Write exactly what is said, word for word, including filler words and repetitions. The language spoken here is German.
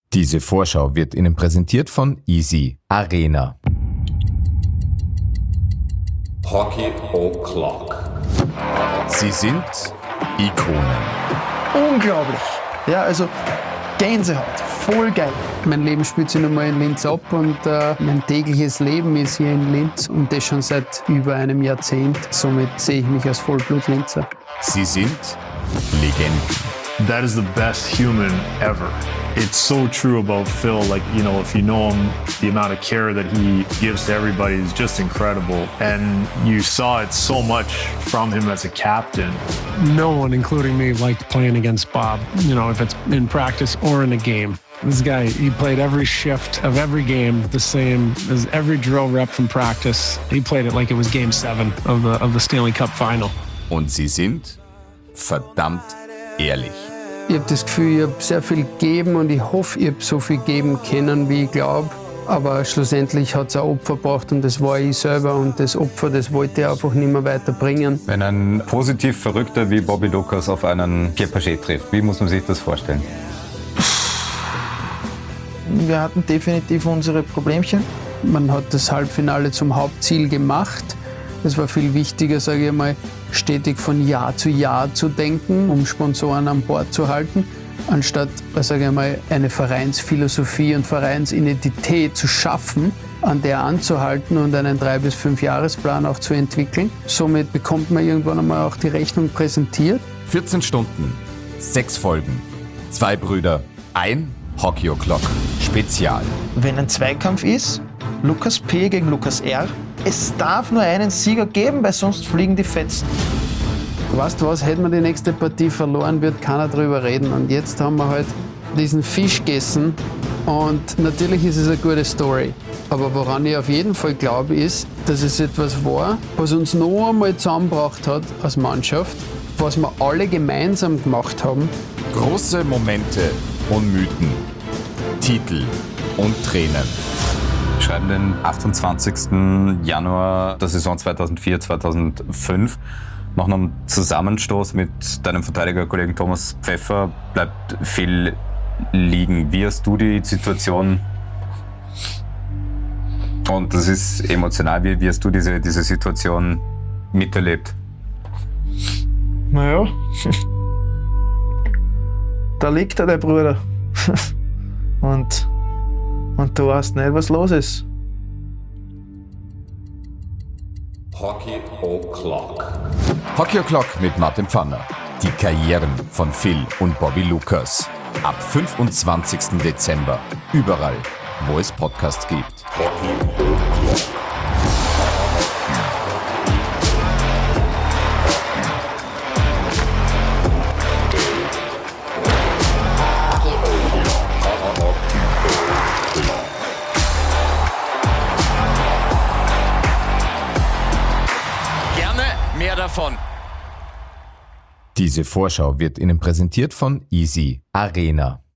Diese Vorschau wird Ihnen präsentiert von Easy Arena. Hockey O'Clock. Sie sind Ikonen. Unglaublich. Ja, also Gänsehaut. Voll geil. Mein Leben spielt sich nun mal in Linz ab und äh, mein tägliches Leben ist hier in Linz und das schon seit über einem Jahrzehnt. Somit sehe ich mich als Vollblut-Linzer. Sie sind Legenden. That is the best human ever. It's so true about Phil. Like, you know, if you know him, the amount of care that he gives to everybody is just incredible. And you saw it so much from him as a captain. No one, including me, liked playing against Bob, you know, if it's in practice or in a game. This guy, he played every shift of every game the same as every drill rep from practice. He played it like it was game seven of the, of the Stanley Cup final. Und sie sind verdammt ehrlich. Ich habe das Gefühl, ich habe sehr viel gegeben und ich hoffe, ich habe so viel geben können, wie ich glaube. Aber schlussendlich hat es ein Opfer gebracht und das war ich selber. Und das Opfer, das wollte ich einfach nicht mehr weiterbringen. Wenn ein positiv Verrückter wie Bobby Lucas auf einen Pierre Pagé trifft, wie muss man sich das vorstellen? Wir hatten definitiv unsere Problemchen. Man hat das Halbfinale zum Hauptziel gemacht. Es war viel wichtiger, sage ich mal, stetig von Jahr zu Jahr zu denken, um Sponsoren an Bord zu halten, anstatt, sage ich mal, eine Vereinsphilosophie und Vereinsidentität zu schaffen, an der anzuhalten und einen drei bis fünf Jahresplan auch zu entwickeln. Somit bekommt man irgendwann einmal auch die Rechnung präsentiert. vierzehn Stunden, sechs Folgen, zwei Brüder, ein Hockey O'Clock Spezial. Wenn ein Zweikampf ist, Lukas P. gegen Lukas R., es darf nur einen Sieger geben, weil sonst fliegen die Fetzen. Weißt du was, hätten wir die nächste Partie verloren, wird keiner drüber reden. Und jetzt haben wir halt diesen Fisch gegessen und natürlich ist es eine gute Story. Aber woran ich auf jeden Fall glaube, ist, dass es etwas war, was uns noch einmal zusammengebracht hat als Mannschaft, was wir alle gemeinsam gemacht haben. Große Momente und Mythen, Titel und Tränen. Wir schreiben den achtundzwanzigsten Januar der Saison zweitausendvier zweitausendfünf. Nach einem Zusammenstoß mit deinem Verteidigerkollegen Thomas Pfeffer bleibt viel liegen. Wie hast du die Situation, und das ist emotional, wie, wie hast du diese, diese Situation miterlebt? Naja, da liegt er, der Bruder. und, und du weißt nicht, was los ist. Hockey O'Clock. Hockey O'Clock mit Martin Pfanner. Die Karrieren von Phil und Bobby Lucas. Ab fünfundzwanzigsten Dezember. Überall, wo es Podcasts gibt. Hockey O'Clock. Mehr davon. Diese Vorschau wird Ihnen präsentiert von Easy Arena.